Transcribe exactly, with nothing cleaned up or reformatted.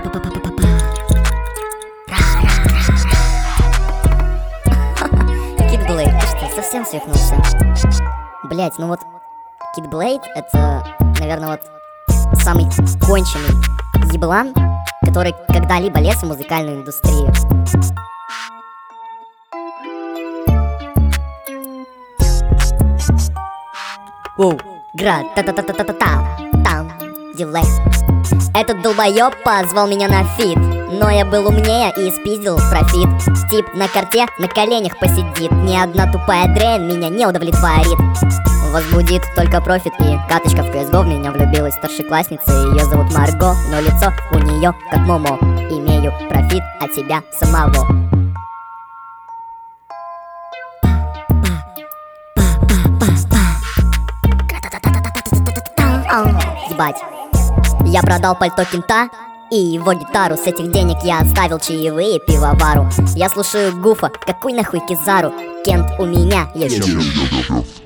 Kid Blade, ты что, совсем свихнулся? Блять, ну вот Kid Blade — это, наверное, вот самый конченый еблан, который когда-либо лез в музыкальную индустрию. Воу, град, та-та-та-та-та-та, там, дилей. Этот долбоёб позвал меня на фит, но я был умнее и спиздил профит. Тип на карте на коленях посидит, ни одна тупая дрянь меня не удовлетворит. Возбудит только профит и каточка в си эс го. В меня влюбилась старшеклассница, ее зовут Марго, но лицо у нее как Момо. Имею профит от себя самого. Ебать. Я продал пальто кента и его гитару. С этих денег я оставил чаевые пивовару. Я слушаю Гуфа, какой нахуй Кизару. Кент у меня есть.